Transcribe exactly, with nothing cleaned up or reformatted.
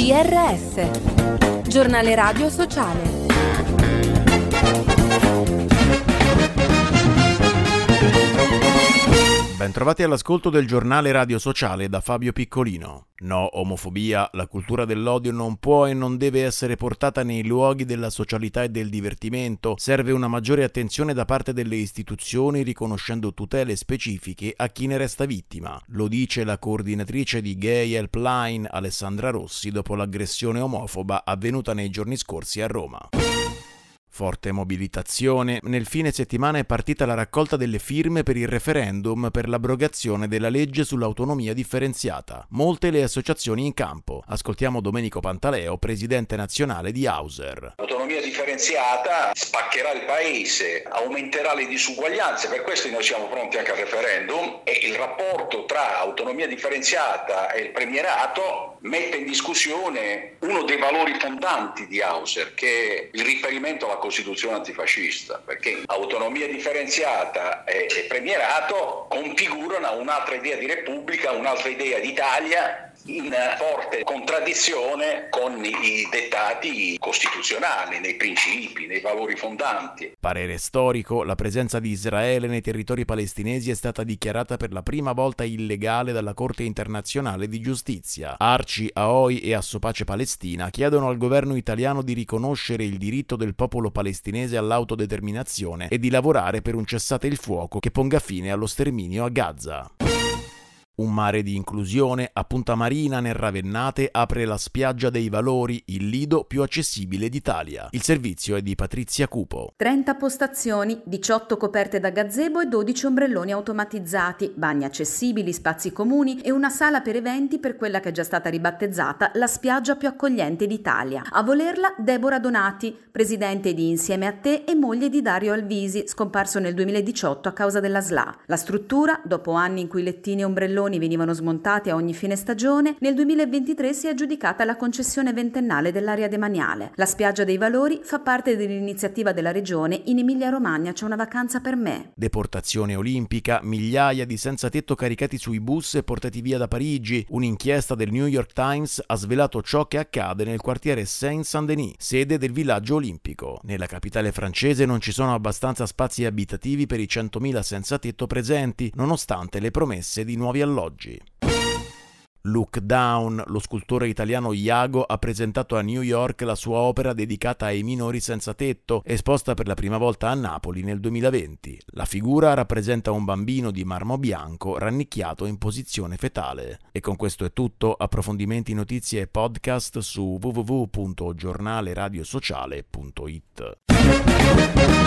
G R S, giornale radio sociale. Bentrovati all'ascolto del giornale radio sociale da Fabio Piccolino. No omofobia, la cultura dell'odio non può e non deve essere portata nei luoghi della socialità e del divertimento. Serve una maggiore attenzione da parte delle istituzioni riconoscendo tutele specifiche a chi ne resta vittima. Lo dice la coordinatrice di Gay Helpline Alessandra Rossi dopo l'aggressione omofoba avvenuta nei giorni scorsi a Roma. Forte mobilitazione. Nel fine settimana è partita la raccolta delle firme per il referendum per l'abrogazione della legge sull'autonomia differenziata. Molte le associazioni in campo. Ascoltiamo Domenico Pantaleo, presidente nazionale di Auser. L'autonomia differenziata spaccherà il paese, aumenterà le disuguaglianze, per questo noi siamo pronti anche al referendum, e il rapporto tra autonomia differenziata e il premierato mette in discussione uno dei valori fondanti di Auser, che è il riferimento alla Costituzione antifascista, perché autonomia differenziata e, e premierato configurano un'altra idea di Repubblica, un'altra idea d'Italia, in forte contraddizione con i dettati costituzionali, nei principi, nei valori fondanti. Parere storico: la presenza di Israele nei territori palestinesi è stata dichiarata per la prima volta illegale dalla Corte internazionale di giustizia. Arci, Aoi e Assopace Palestina chiedono al governo italiano di riconoscere il diritto del popolo palestinese all'autodeterminazione e di lavorare per un cessate il fuoco che ponga fine allo sterminio a Gaza. Un mare di inclusione. A Punta Marina, nel Ravennate, apre la Spiaggia dei Valori, il lido più accessibile d'Italia. Il servizio è di Patrizia Cupo. trenta postazioni, diciotto coperte da gazebo e dodici ombrelloni automatizzati, bagni accessibili, spazi comuni e una sala per eventi per quella che è già stata ribattezzata la spiaggia più accogliente d'Italia. A volerla Deborah Donati, presidente di Insieme a Te e moglie di Dario Alvisi, scomparso nel duemiladiciotto a causa della S L A. La struttura, dopo anni in cui lettini e ombrelloni venivano smontati a ogni fine stagione, nel duemilaventitré si è aggiudicata la concessione ventennale dell'area demaniale. La Spiaggia dei Valori fa parte dell'iniziativa della regione In Emilia-Romagna c'è una vacanza per me. Deportazione olimpica, migliaia di senza tetto caricati sui bus e portati via da Parigi. Un'inchiesta del New York Times ha svelato ciò che accade nel quartiere Saint-Saint-Denis, sede del villaggio olimpico. Nella capitale francese non ci sono abbastanza spazi abitativi per i centomila senza tetto presenti, nonostante le promesse di nuovi alloggi. Look Down. Lo scultore italiano Iago ha presentato a New York la sua opera dedicata ai minori senza tetto, esposta per la prima volta a Napoli nel duemilaventi. La figura rappresenta un bambino di marmo bianco rannicchiato in posizione fetale. E con questo è tutto. Approfondimenti, notizie e podcast su w w w punto giornale radio sociale punto it.